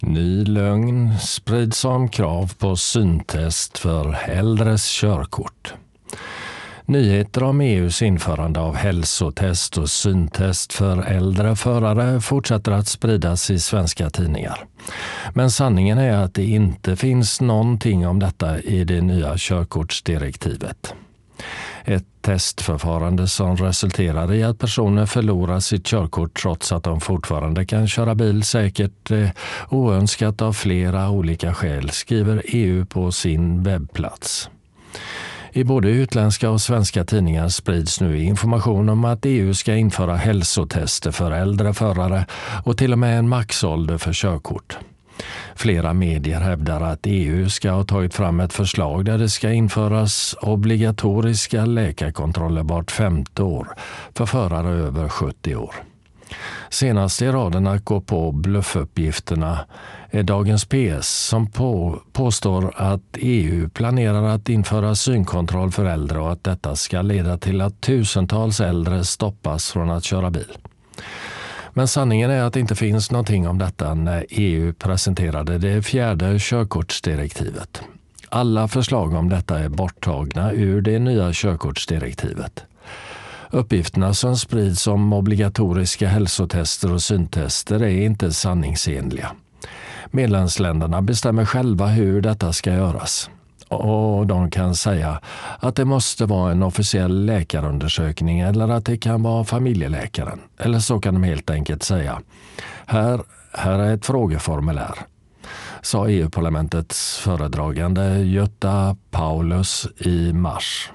Ny lögn sprids om krav på syntest för äldres körkort. Nyheter om EUs införande av hälsotest och syntest för äldre förare fortsätter att spridas i svenska tidningar. Men sanningen är att det inte finns någonting om detta i det nya körkortsdirektivet. Ett testförfarande som resulterar i att personer förlorar sitt körkort trots att de fortfarande kan köra bil säkert oönskat av flera olika skäl, skriver EU på sin webbplats. I både utländska och svenska tidningar sprids nu information om att EU ska införa hälsotester för äldre förare och till och med en maxålder för körkort. Flera medier hävdar att EU ska ha tagit fram ett förslag där det ska införas obligatoriska läkarkontroller vart 5:e år för förare över 70 år. Senast i raden att gå på bluffuppgifterna är Dagens PS som påstår att EU planerar att införa synkontroll för äldre och att detta ska leda till att tusentals äldre stoppas från att köra bil. Men sanningen är att det inte finns någonting om detta när EU presenterade det 4:e körkortsdirektivet. Alla förslag om detta är borttagna ur det nya körkortsdirektivet. Uppgifterna som sprids om obligatoriska hälsotester och syntester är inte sanningsenliga. Medlemsländerna bestämmer själva hur detta ska göras. Och de kan säga att det måste vara en officiell läkarundersökning eller att det kan vara familjeläkaren. Eller så kan de helt enkelt säga: här är ett frågeformulär, sa EU-parlamentets föredragande Jutta Paulus i mars.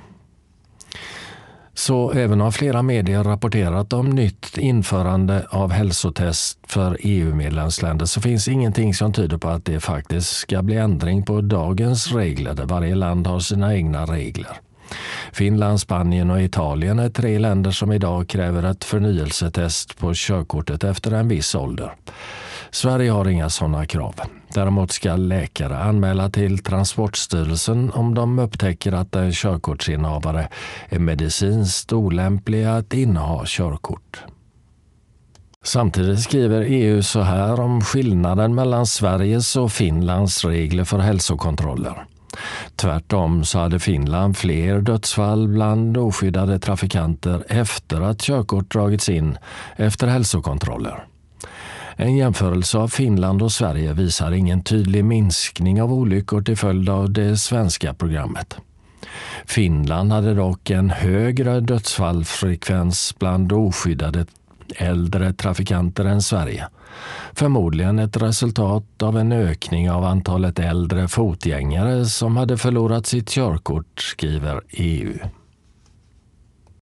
Så även har flera medier rapporterat om nytt införande av hälsotest för EU-medlemsländer så finns ingenting som tyder på att det faktiskt ska bli ändring på dagens regler där varje land har sina egna regler. Finland, Spanien och Italien är 3 länder som idag kräver ett förnyelsetest på körkortet efter en viss ålder. Sverige har inga sådana krav. Däremot ska läkare anmäla till Transportstyrelsen om de upptäcker att en körkortsinnehavare är medicinskt olämplig att inneha körkort. Samtidigt skriver EU så här om skillnaden mellan Sveriges och Finlands regler för hälsokontroller. Tvärtom så hade Finland fler dödsfall bland oskyddade trafikanter efter att körkort dragits in efter hälsokontroller. En jämförelse av Finland och Sverige visar ingen tydlig minskning av olyckor till följd av det svenska programmet. Finland hade dock en högre dödsfallsfrekvens bland oskyddade äldre trafikanter än Sverige. Förmodligen ett resultat av en ökning av antalet äldre fotgängare som hade förlorat sitt körkort, skriver EU.